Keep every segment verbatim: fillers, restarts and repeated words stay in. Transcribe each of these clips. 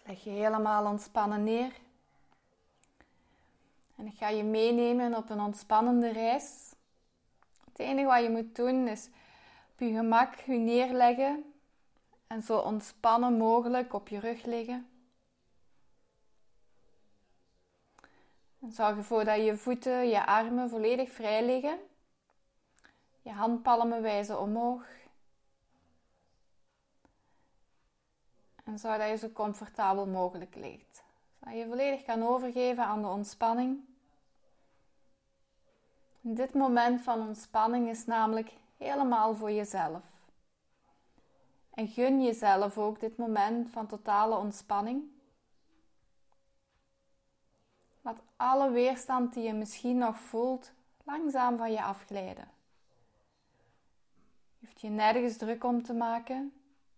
Leg je helemaal ontspannen neer. En ik ga je meenemen op een ontspannende reis. Het enige wat je moet doen is op je gemak je neerleggen en zo ontspannen mogelijk op je rug liggen. En zorg ervoor dat je voeten, je armen volledig vrij liggen. Je handpalmen wijzen omhoog. En zorg dat je zo comfortabel mogelijk ligt. Zodat je volledig kan overgeven aan de ontspanning. Dit moment van ontspanning is namelijk helemaal voor jezelf. En gun jezelf ook dit moment van totale ontspanning. Laat alle weerstand die je misschien nog voelt langzaam van je afglijden. Je hoeft je nergens druk om te maken.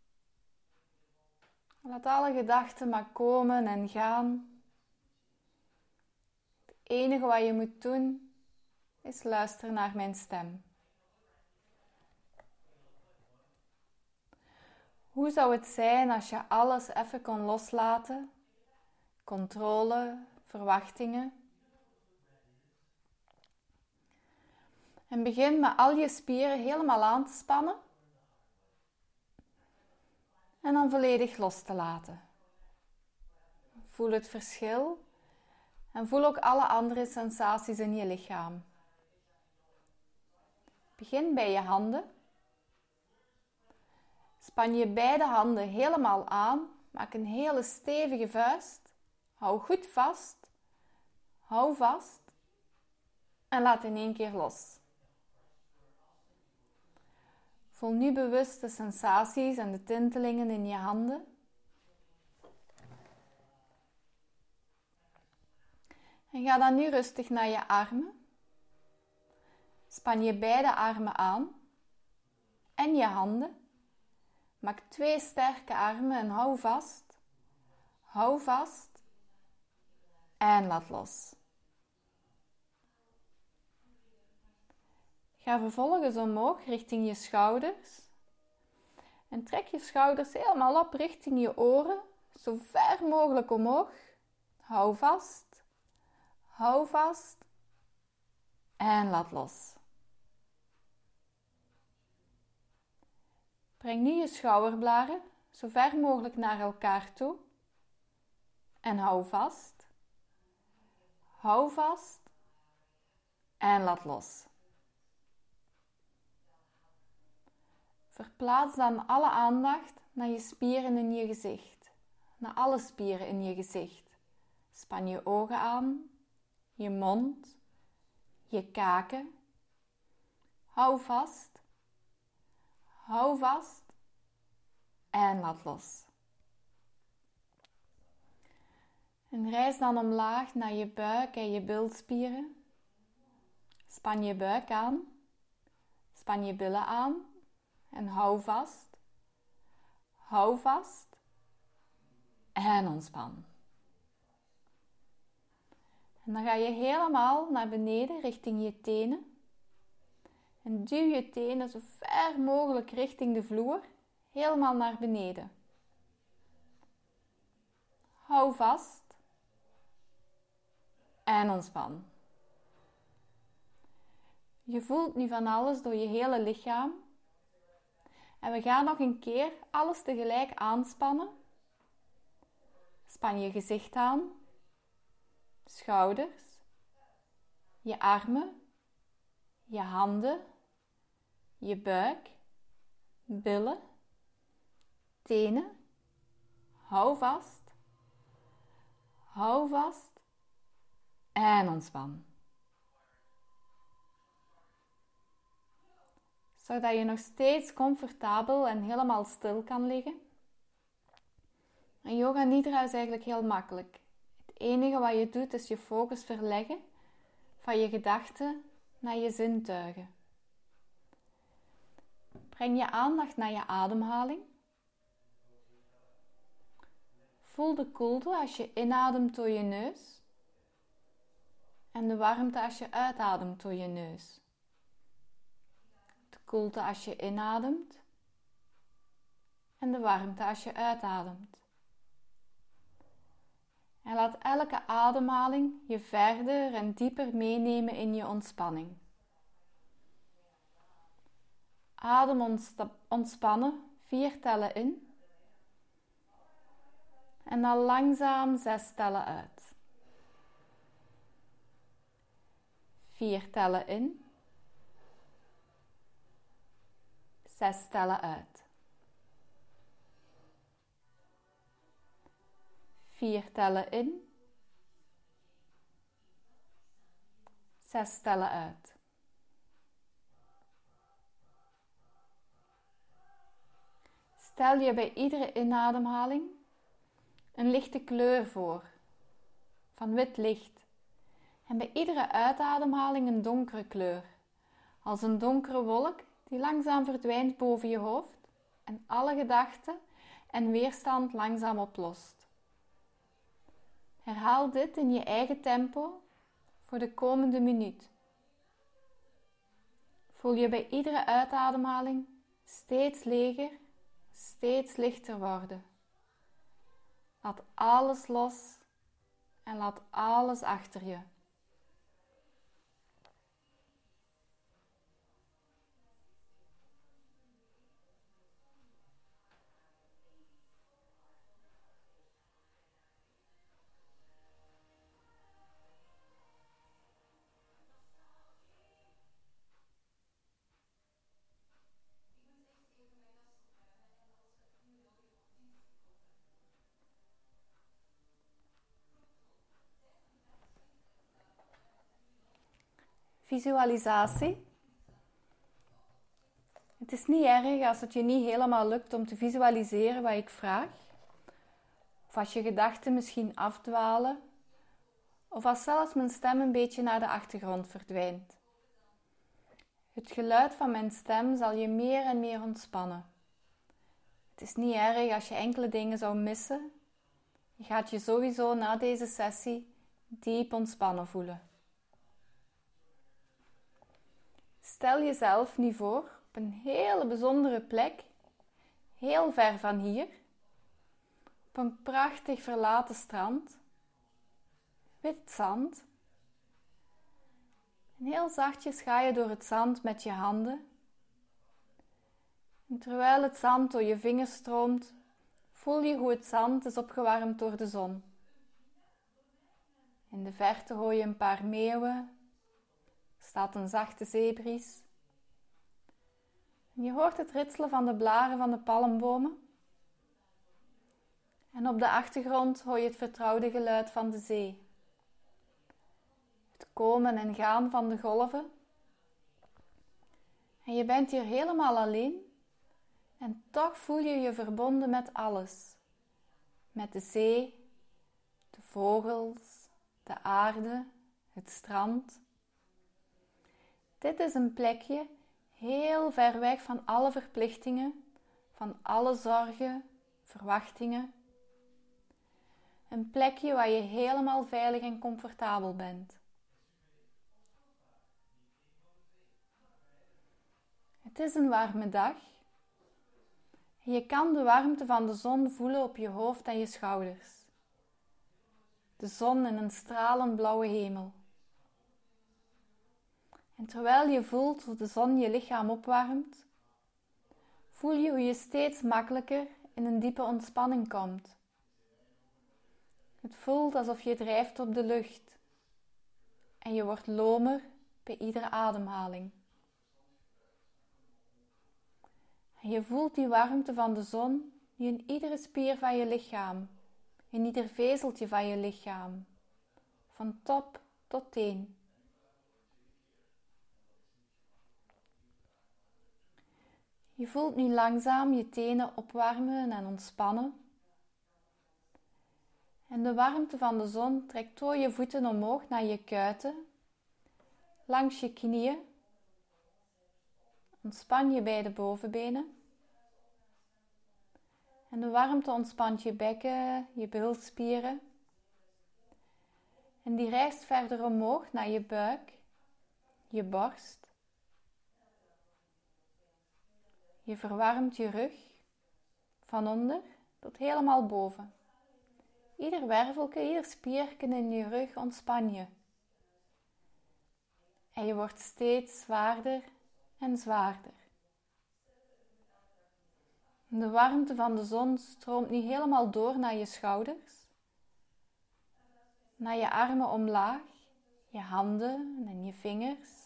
Laat alle gedachten maar komen en gaan. Het enige wat je moet doen is luisteren naar mijn stem. Hoe zou het zijn als je alles even kon loslaten? Controle, verwachtingen. En begin met al je spieren helemaal aan te spannen. En dan volledig los te laten. Voel het verschil. En voel ook alle andere sensaties in je lichaam. Begin bij je handen. Span je beide handen helemaal aan. Maak een hele stevige vuist. Hou goed vast. Hou vast. En laat in één keer los. Voel nu bewust de sensaties en de tintelingen in je handen. En ga dan nu rustig naar je armen. Span je beide armen aan. En je handen. Maak twee sterke armen en hou vast. Hou vast. En laat los. Ga vervolgens omhoog richting je schouders. En trek je schouders helemaal op richting je oren. Zo ver mogelijk omhoog. Hou vast. Hou vast. En laat los. Breng nu je schouderbladen zo ver mogelijk naar elkaar toe. En hou vast. Hou vast. En laat los. Verplaats dan alle aandacht naar je spieren in je gezicht. Naar alle spieren in je gezicht. Span je ogen aan, je mond, je kaken. Hou vast. Hou vast. En laat los. En reis dan omlaag naar je buik en je bilspieren. Span je buik aan. Span je billen aan. En hou vast. Hou vast. En ontspan. En dan ga je helemaal naar beneden richting je tenen. En duw je tenen zo ver mogelijk richting de vloer. Helemaal naar beneden. Hou vast. En ontspan. Je voelt nu van alles door je hele lichaam. En we gaan nog een keer alles tegelijk aanspannen. Span je gezicht aan. Schouders. Je armen. Je handen. Je buik. Billen. Tenen. Hou vast. Hou vast. En ontspan. Zodat je nog steeds comfortabel en helemaal stil kan liggen. En yoga nidra is eigenlijk heel makkelijk. Het enige wat je doet is je focus verleggen van je gedachten naar je zintuigen. Breng je aandacht naar je ademhaling. Voel de koelte als je inademt door je neus. En de warmte als je uitademt door je neus. De koelte als je inademt. En de warmte als je uitademt. En laat elke ademhaling je verder en dieper meenemen in je ontspanning. Adem ontsta- ontspannen, vier tellen in. En dan langzaam zes tellen uit. Vier tellen in. Zes tellen uit. Vier tellen in. Zes tellen uit. Stel je bij iedere inademhaling een lichte kleur voor, van wit licht. En bij iedere uitademhaling een donkere kleur, als een donkere wolk die langzaam verdwijnt boven je hoofd en alle gedachten en weerstand langzaam oplost. Herhaal dit in je eigen tempo voor de komende minuut. Voel je bij iedere uitademhaling steeds leger, steeds lichter worden. Laat alles los en laat alles achter je. Visualisatie. Het is niet erg als het je niet helemaal lukt om te visualiseren wat ik vraag. Of als je gedachten misschien afdwalen. Of als zelfs mijn stem een beetje naar de achtergrond verdwijnt. Het geluid van mijn stem zal je meer en meer ontspannen. Het is niet erg als je enkele dingen zou missen. Je gaat je sowieso na deze sessie diep ontspannen voelen. Stel jezelf nu voor op een hele bijzondere plek, heel ver van hier, op een prachtig verlaten strand, wit zand. En heel zachtjes ga je door het zand met je handen. En terwijl het zand door je vingers stroomt, voel je hoe het zand is opgewarmd door de zon. In de verte hoor je een paar meeuwen. Er staat een zachte zeebries. En je hoort het ritselen van de blaren van de palmbomen. En op de achtergrond hoor je het vertrouwde geluid van de zee. Het komen en gaan van de golven. En je bent hier helemaal alleen. En toch voel je je verbonden met alles. Met de zee, de vogels, de aarde, het strand. Dit is een plekje heel ver weg van alle verplichtingen, van alle zorgen, verwachtingen. Een plekje waar je helemaal veilig en comfortabel bent. Het is een warme dag. En je kan de warmte van de zon voelen op je hoofd en je schouders. De zon in een stralend blauwe hemel. En terwijl je voelt hoe de zon je lichaam opwarmt, voel je hoe je steeds makkelijker in een diepe ontspanning komt. Het voelt alsof je drijft op de lucht en je wordt lomer bij iedere ademhaling. En je voelt die warmte van de zon nu in iedere spier van je lichaam, in ieder vezeltje van je lichaam, van top tot teen. Je voelt nu langzaam je tenen opwarmen en ontspannen. En de warmte van de zon trekt door je voeten omhoog naar je kuiten, langs je knieën. Ontspan je beide bovenbenen. En de warmte ontspant je bekken, je bilspieren. En die reist verder omhoog naar je buik, je borst. Je verwarmt je rug, van onder tot helemaal boven. Ieder wervelke, ieder spierken in je rug ontspan je. En je wordt steeds zwaarder en zwaarder. De warmte van de zon stroomt nu helemaal door naar je schouders, naar je armen omlaag, je handen en je vingers.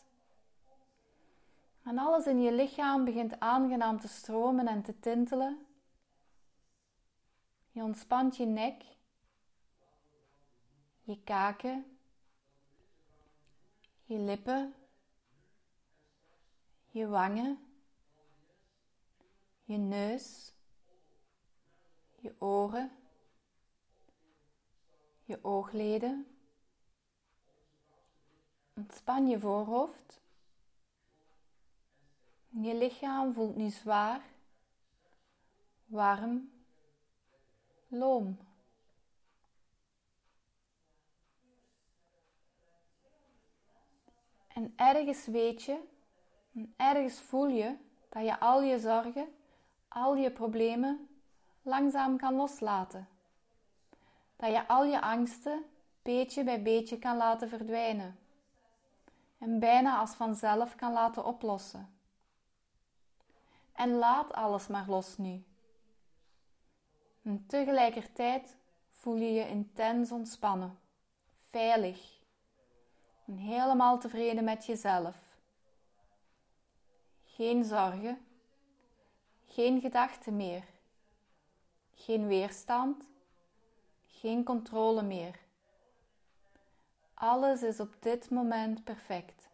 En alles in je lichaam begint aangenaam te stromen en te tintelen. Je ontspant je nek, je kaken, je lippen, je wangen, je neus, je oren, je oogleden. Ontspan je voorhoofd. Je lichaam voelt nu zwaar, warm, loom. En ergens weet je, en ergens voel je dat je al je zorgen, al je problemen langzaam kan loslaten. Dat je al je angsten beetje bij beetje kan laten verdwijnen. En bijna als vanzelf kan laten oplossen. En laat alles maar los nu. En tegelijkertijd voel je je intens ontspannen, veilig en helemaal tevreden met jezelf. Geen zorgen, geen gedachten meer, geen weerstand, geen controle meer. Alles is op dit moment perfect.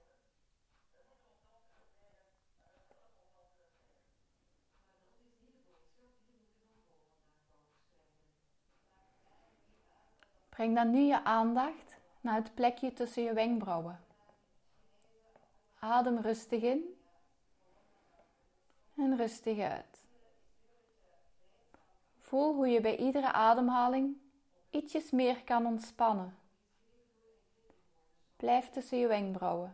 Breng dan nu je aandacht naar het plekje tussen je wenkbrauwen. Adem rustig in en rustig uit. Voel hoe je bij iedere ademhaling ietsjes meer kan ontspannen. Blijf tussen je wenkbrauwen.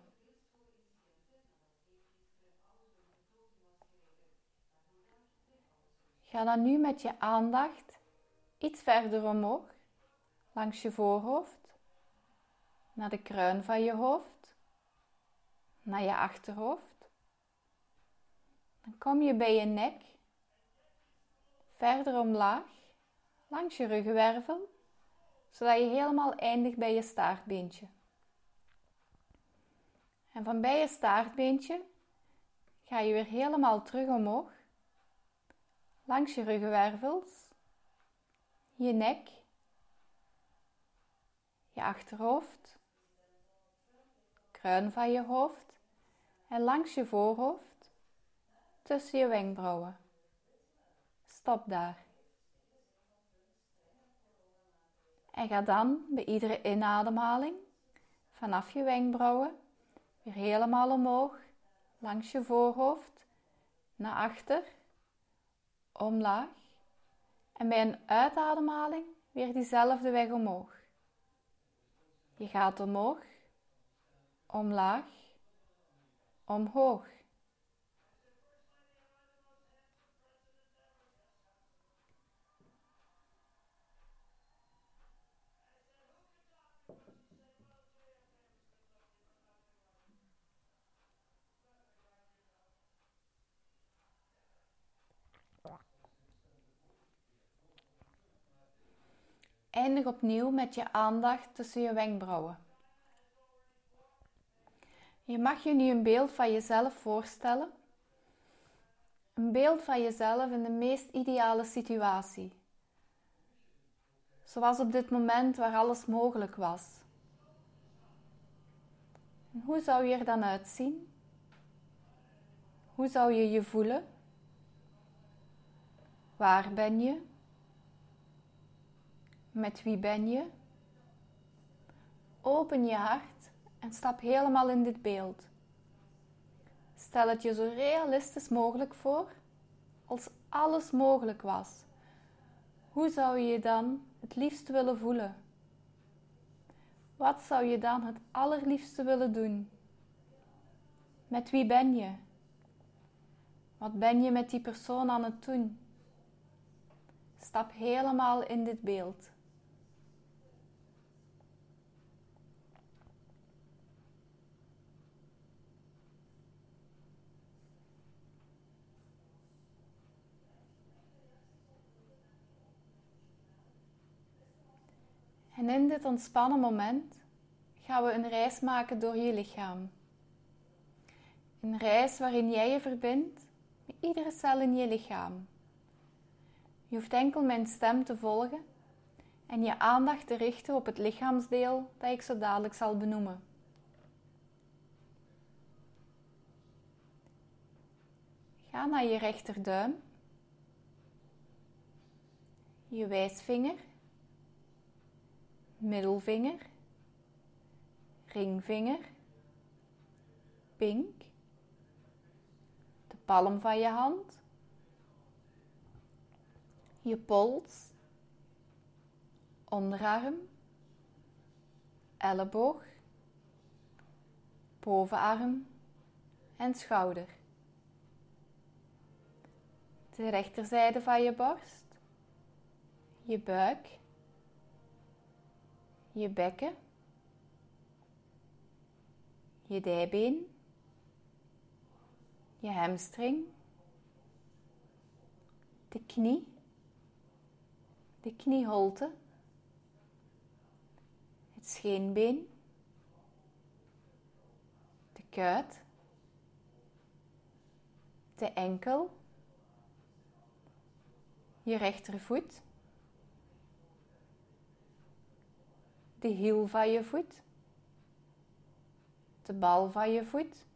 Ga dan nu met je aandacht iets verder omhoog, langs je voorhoofd, naar de kruin van je hoofd, naar je achterhoofd. Dan kom je bij je nek, verder omlaag, langs je ruggenwervel, zodat je helemaal eindigt bij je staartbeentje. En van bij je staartbeentje ga je weer helemaal terug omhoog, langs je ruggenwervels, je nek, je achterhoofd, kruin van je hoofd en langs je voorhoofd, tussen je wenkbrauwen. Stop daar. En ga dan bij iedere inademhaling vanaf je wenkbrauwen weer helemaal omhoog, langs je voorhoofd, naar achter, omlaag. En bij een uitademhaling weer diezelfde weg omhoog. Je gaat omhoog, omlaag, omhoog. Eindig opnieuw met je aandacht tussen je wenkbrauwen. Je mag je nu een beeld van jezelf voorstellen. Een beeld van jezelf in de meest ideale situatie. Zoals op dit moment waar alles mogelijk was. En hoe zou je er dan uitzien? Hoe zou je je voelen? Waar ben je? Met wie ben je? Open je hart en stap helemaal in dit beeld. Stel het je zo realistisch mogelijk voor, als alles mogelijk was. Hoe zou je je dan het liefst willen voelen? Wat zou je dan het allerliefste willen doen? Met wie ben je? Wat ben je met die persoon aan het doen? Stap helemaal in dit beeld. En in dit ontspannen moment gaan we een reis maken door je lichaam. Een reis waarin jij je verbindt met iedere cel in je lichaam. Je hoeft enkel mijn stem te volgen en je aandacht te richten op het lichaamsdeel dat ik zo dadelijk zal benoemen. Ga naar je rechterduim, je wijsvinger, middelvinger, ringvinger, pink, de palm van je hand, je pols, onderarm, elleboog, bovenarm en schouder. De rechterzijde van je borst, je buik, je bekken, je dijbeen, je hamstring, de knie, de knieholte, het scheenbeen, de kuit, de enkel, je rechtervoet, de hiel van je voet, de bal van je voet,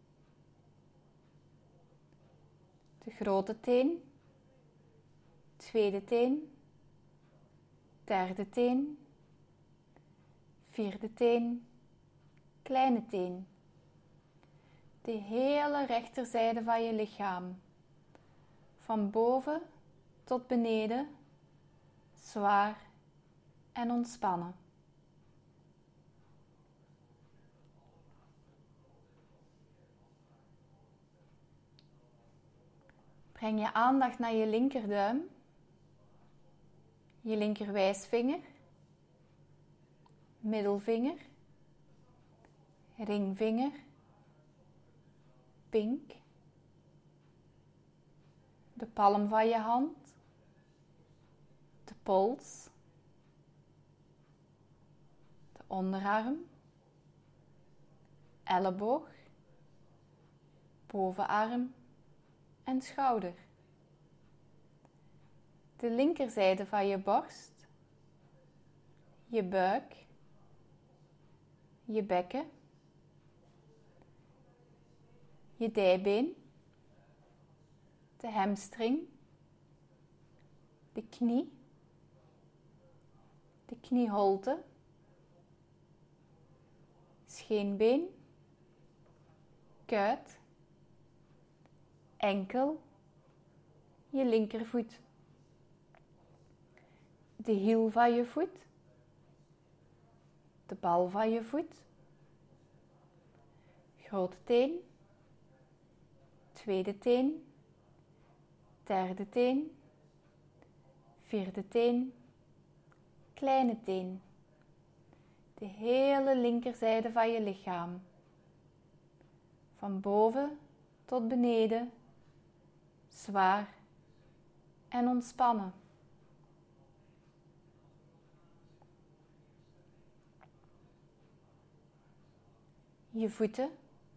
de grote teen, tweede teen, derde teen, vierde teen, kleine teen. De hele rechterzijde van je lichaam, van boven tot beneden, zwaar en ontspannen. Breng je aandacht naar je linkerduim, je linkerwijsvinger, middelvinger, ringvinger, pink, de palm van je hand, de pols, de onderarm, elleboog, bovenarm en schouder. De linkerzijde van je borst, je buik, je bekken, je dijbeen, de hamstring, de knie, de knieholte, scheenbeen, kuit, enkel, je linkervoet, de hiel van je voet, de bal van je voet, grote teen, tweede teen, derde teen, vierde teen, kleine teen. De hele linkerzijde van je lichaam, van boven tot beneden, zwaar en ontspannen. Je voeten,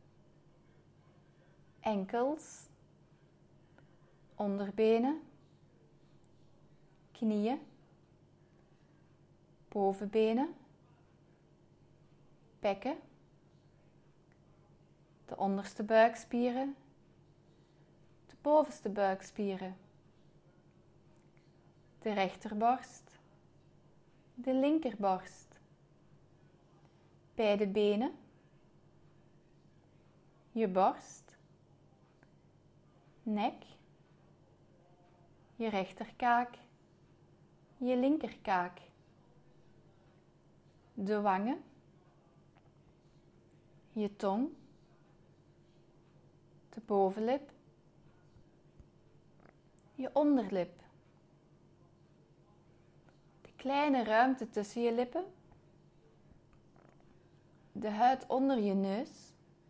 enkels, onderbenen, knieën, bovenbenen, bekken, de onderste buikspieren, de bovenste buikspieren, de rechterborst, de linkerborst, beide benen, je borst, nek, je rechterkaak, je linkerkaak, de wangen, je tong, de bovenlip, je onderlip, de kleine ruimte tussen je lippen, de huid onder je neus,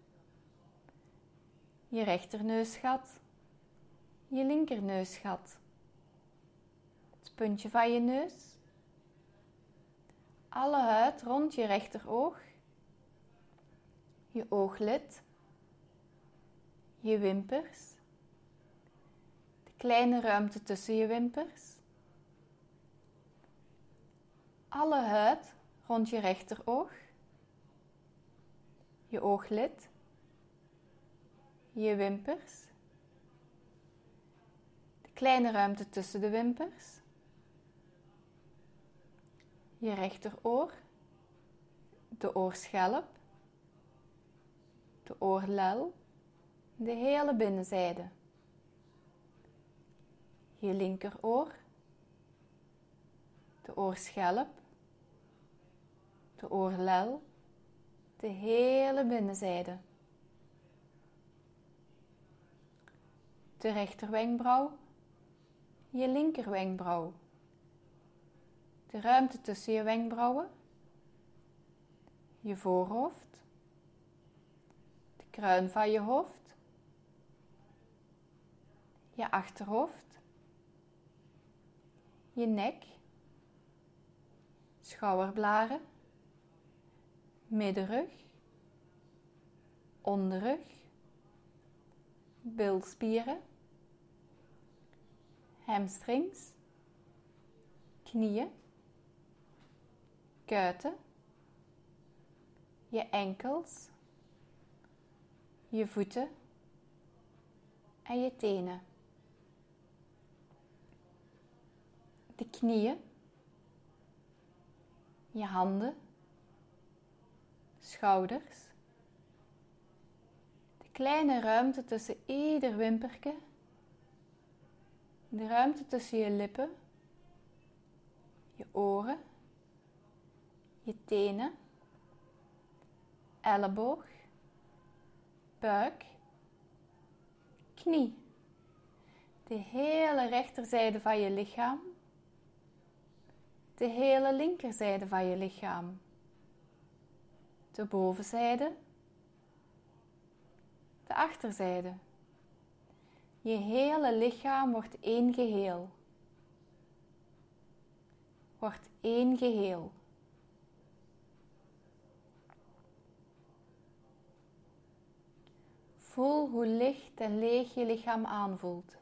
je rechterneusgat, je linkerneusgat, het puntje van je neus, alle huid rond je rechteroog, je ooglid, je wimpers, de kleine ruimte tussen je wimpers, alle huid rond je rechteroog, je ooglid, je wimpers, de kleine ruimte tussen de wimpers, je rechteroor, de oorschelp, de oorlel, de hele binnenzijde, je linkeroor, de oorschelp, de oorlel, de hele binnenzijde, de rechterwenkbrauw, je linkerwenkbrauw, de ruimte tussen je wenkbrauwen, je voorhoofd, de kruin van je hoofd, je achterhoofd, je nek, schouderblaren, middenrug, onderrug, bilspieren, hamstrings, knieën, kuiten, je enkels, je voeten en je tenen. De knieën, je handen, schouders, de kleine ruimte tussen ieder wimperke, de ruimte tussen je lippen, je oren, je tenen, elleboog, buik, knie, de hele rechterzijde van je lichaam, de hele linkerzijde van je lichaam, de bovenzijde, de achterzijde. Je hele lichaam wordt één geheel. Wordt één geheel. Voel hoe licht en leeg je lichaam aanvoelt.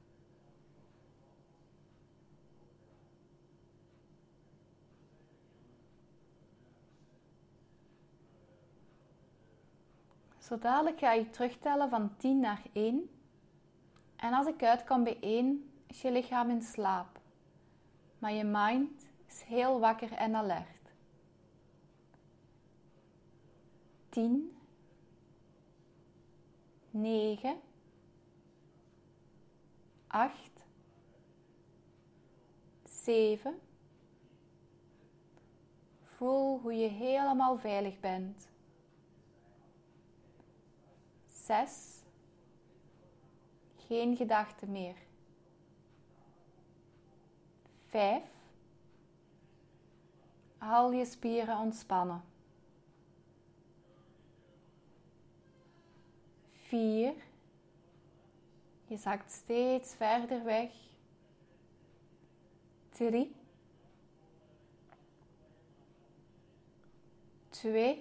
Zo dadelijk ga je terugtellen van tien naar één. En als ik uitkom bij één, is je lichaam in slaap. Maar je mind is heel wakker en alert. tien, negen, acht, zeven. Voel hoe je helemaal veilig bent. zes. Geen gedachten meer. vijf. Al je spieren ontspannen. vier. Je zakt steeds verder weg. drie. twee.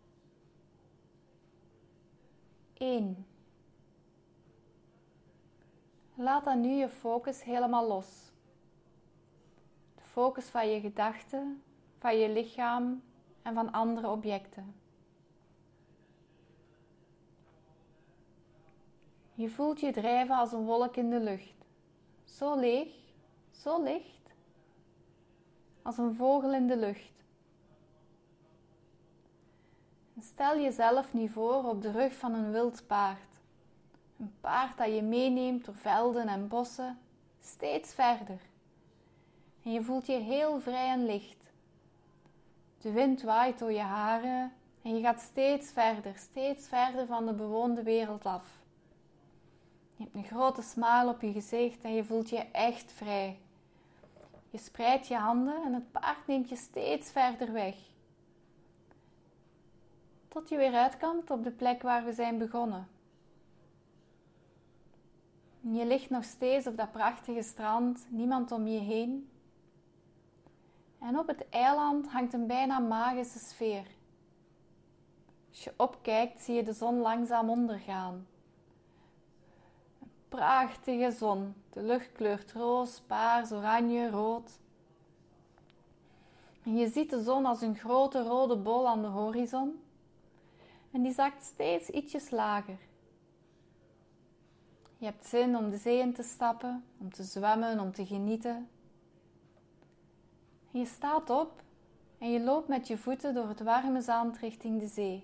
één. Laat dan nu je focus helemaal los. De focus van je gedachten, van je lichaam en van andere objecten. Je voelt je drijven als een wolk in de lucht. Zo leeg, zo licht, als een vogel in de lucht. En stel jezelf nu voor op de rug van een wild paard. Een paard dat je meeneemt door velden en bossen, steeds verder. En je voelt je heel vrij en licht. De wind waait door je haren en je gaat steeds verder, steeds verder van de bewoonde wereld af. Je hebt een grote smile op je gezicht en je voelt je echt vrij. Je spreidt je handen en het paard neemt je steeds verder weg. Tot je weer uitkomt op de plek waar we zijn begonnen. Je ligt nog steeds op dat prachtige strand, niemand om je heen. En op het eiland hangt een bijna magische sfeer. Als je opkijkt, zie je de zon langzaam ondergaan. Een prachtige zon. De lucht kleurt roos, paars, oranje, rood. En je ziet de zon als een grote rode bol aan de horizon. En die zakt steeds ietsjes lager. Je hebt zin om de zee in te stappen, om te zwemmen, om te genieten. En je staat op en je loopt met je voeten door het warme zand richting de zee.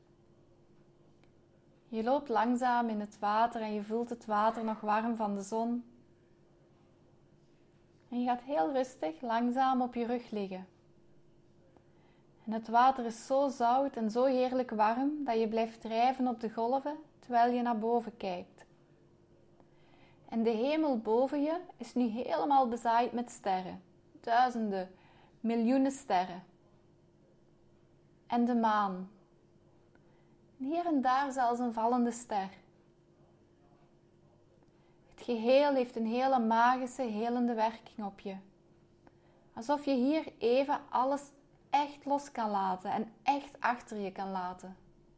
Je loopt langzaam in het water en je voelt het water nog warm van de zon. En je gaat heel rustig, langzaam op je rug liggen. En het water is zo zout en zo heerlijk warm dat je blijft drijven op de golven terwijl je naar boven kijkt. En de hemel boven je is nu helemaal bezaaid met sterren. Duizenden, miljoenen sterren. En de maan. En hier en daar zelfs een vallende ster. Het geheel heeft een hele magische, helende werking op je. Alsof je hier even alles echt los kan laten en echt achter je kan laten.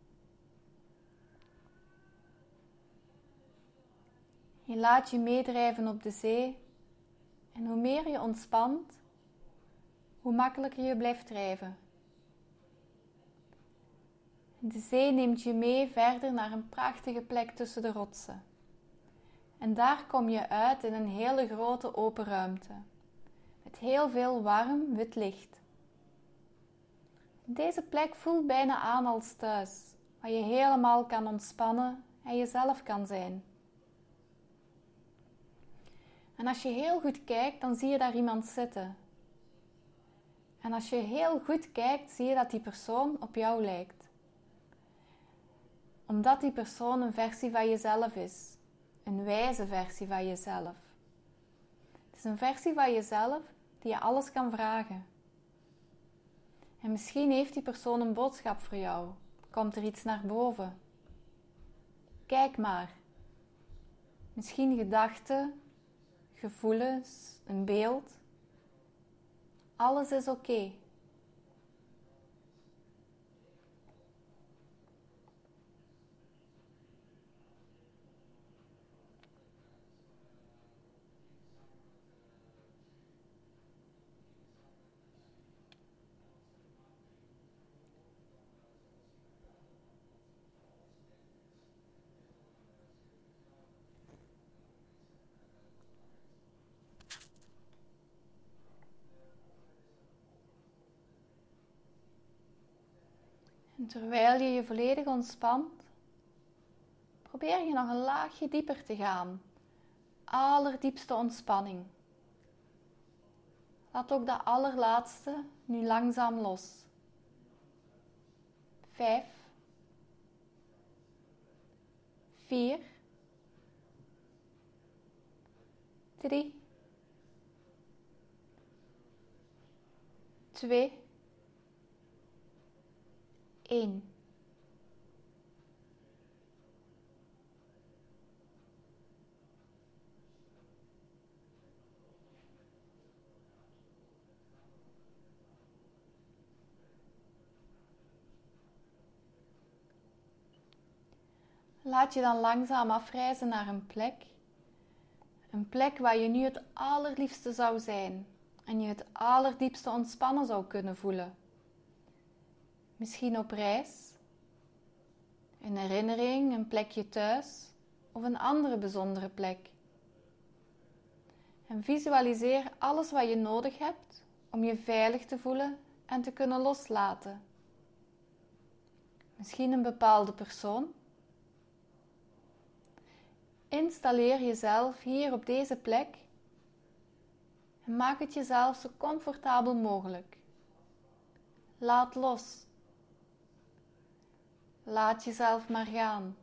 Je laat je meedrijven op de zee en hoe meer je ontspant, hoe makkelijker je blijft drijven. De zee neemt je mee verder naar een prachtige plek tussen de rotsen. En daar kom je uit in een hele grote open ruimte, met heel veel warm wit licht. Deze plek voelt bijna aan als thuis, waar je helemaal kan ontspannen en jezelf kan zijn. En als je heel goed kijkt, dan zie je daar iemand zitten. En als je heel goed kijkt, zie je dat die persoon op jou lijkt. Omdat die persoon een versie van jezelf is. Een wijze versie van jezelf. Het is een versie van jezelf die je alles kan vragen. En misschien heeft die persoon een boodschap voor jou. Komt er iets naar boven? Kijk maar. Misschien gedachten, gevoelens, een beeld. Alles is oké. Okay. En terwijl je je volledig ontspant, probeer je nog een laagje dieper te gaan. Allerdiepste ontspanning. Laat ook dat allerlaatste nu langzaam los. Vijf. Vier. Drie. Twee. Eén. Laat je dan langzaam afreizen naar een plek. Een plek waar je nu het allerliefste zou zijn. En je het allerdiepste ontspannen zou kunnen voelen. Misschien op reis. Een herinnering, een plekje thuis. Of een andere bijzondere plek. En visualiseer alles wat je nodig hebt om je veilig te voelen en te kunnen loslaten. Misschien een bepaalde persoon. Installeer jezelf hier op deze plek en maak het jezelf zo comfortabel mogelijk. Laat los. Laat jezelf maar gaan.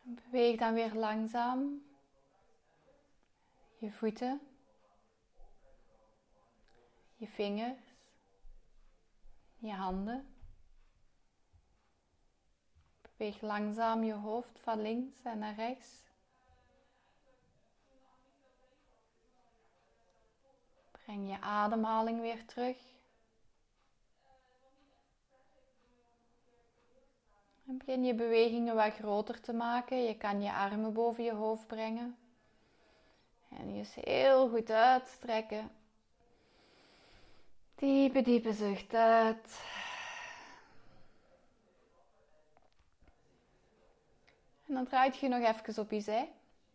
Beweeg dan weer langzaam je voeten, je vingers, je handen. Beweeg langzaam je hoofd van links en naar rechts. Breng je ademhaling weer terug. En begin je bewegingen wat groter te maken. Je kan je armen boven je hoofd brengen. En je eens heel goed uitstrekken. Diepe, diepe zucht uit. En dan draait je nog even op je zij.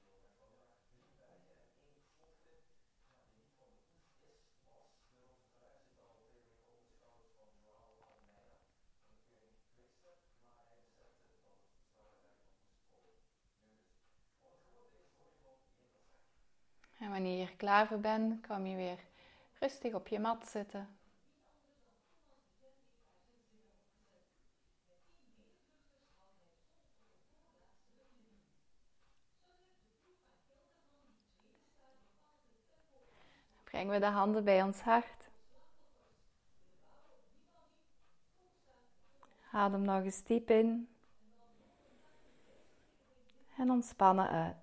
En wanneer je er klaar voor bent, kom je weer rustig op je mat zitten. Brengen we de handen bij ons hart. Adem nog eens diep in. En ontspannen uit.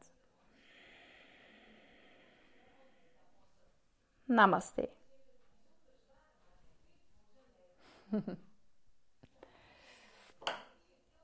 Namaste.